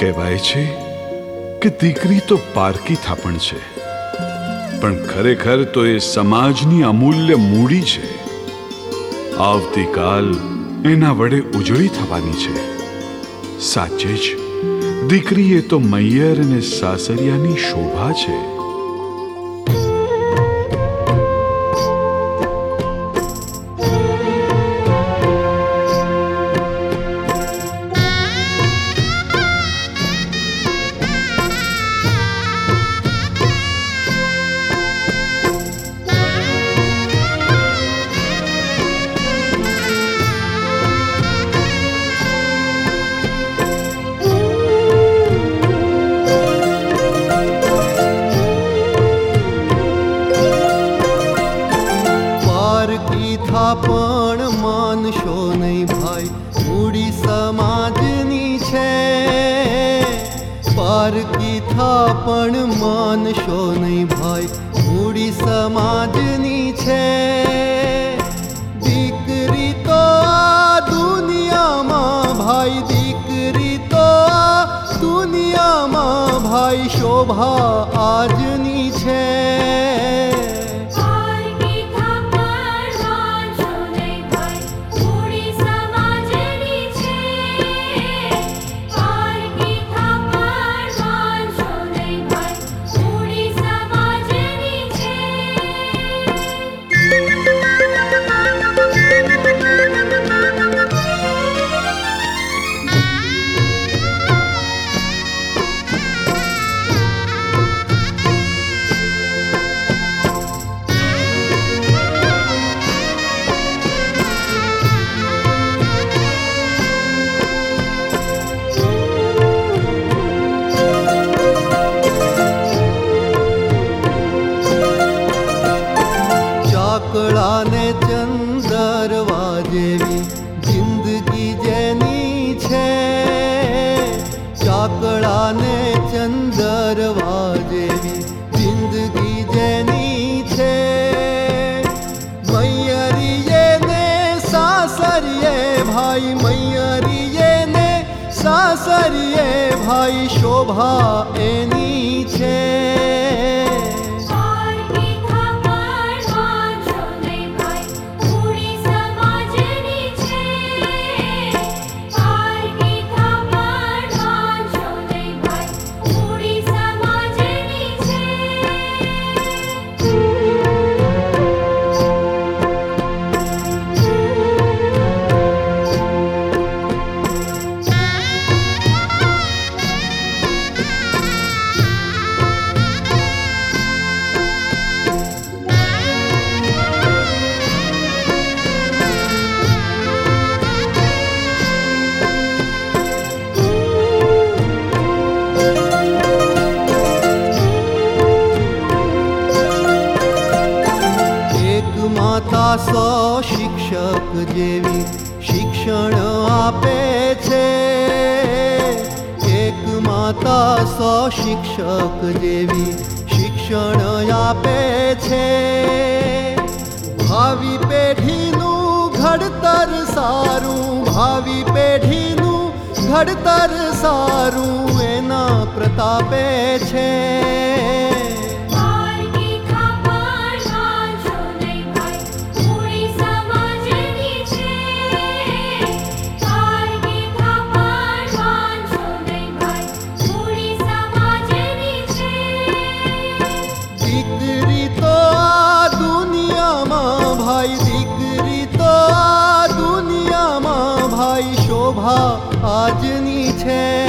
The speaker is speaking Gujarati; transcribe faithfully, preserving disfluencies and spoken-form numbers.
કહેવાય છે કે દીકરી તો પારકી થાપણ છે, પણ ખરેખર તો એ સમાજની અમૂલ્ય મૂડી છે. આવતીકાલ એના વડે ઉજળી થવાની છે. સાચે જ દીકરી એ તો મૈયર અને સાસરિયાની શોભા છે. થાપણ માનશો નહીં ભાઈ, મૂડી સમાજની છે. પારકી થાપણ માનશો નહીં ભાઈ, મૂડી સમાજની છે. દીકરી તો આ દુનિયામાં ભાઈ, દીકરી તો આ દુનિયામાં ભાઈ શોભા આજની છે. ચાકળાને ચંદરવા જેવી જિંદગી જેની છે. ચાકળાને ચંદરવા જેવી જિંદગી જેની છે. મૈયરીએ ને સાસરીએ ભાઈ, મૈયરીએ ને સાસરીએ ભાઈ શોભા એની છે. માતા સો શિક્ષક જેવી શિક્ષણ આપે છે. એક માતા સો શિક્ષક જેવી શિક્ષણ આપે છે. ભાવિ પેઢીનું ઘડતર સારું, ભાવિ પેઢીનું ઘડતર સારું એના પ્રતાપે છે. દીકરી તો આ દુનિયામાં ભાઈ, દીકરી તો આ દુનિયામાં ભાઈ શોભા આજની છે.